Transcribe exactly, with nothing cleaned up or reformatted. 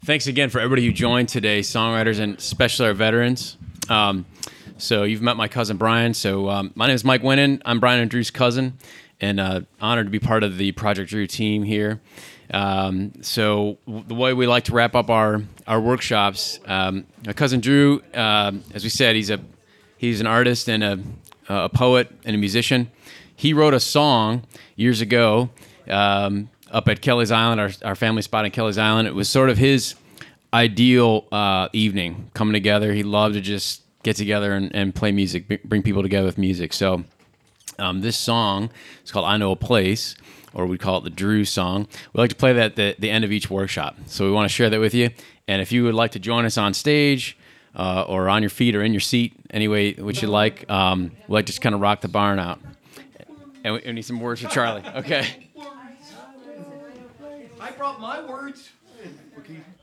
Thanks again for everybody who joined today, songwriters and especially our veterans. Um, so you've met my cousin Brian. So um, my name is Mike Winnan. I'm Brian and Drew's cousin, and uh, honored to be part of the Project Drew team here. Um, so w- the way we like to wrap up our our workshops, um, my cousin Drew, uh, as we said, he's a he's an artist and a a poet and a musician. He wrote a song years ago. Um, up at Kelly's Island, our, our family spot in Kelly's Island. It was sort of his ideal uh, evening, coming together. He loved to just get together and, and play music, bring people together with music. So um, this song is called I Know a Place, or we call it the Drew song. We like to play that at the, the end of each workshop. So we want to share that with you. And if you would like to join us on stage uh, or on your feet or in your seat, any way which you like, um, we like to just kind of rock the barn out. And we, we need some words for Charlie. Okay. I brought my words. Okay.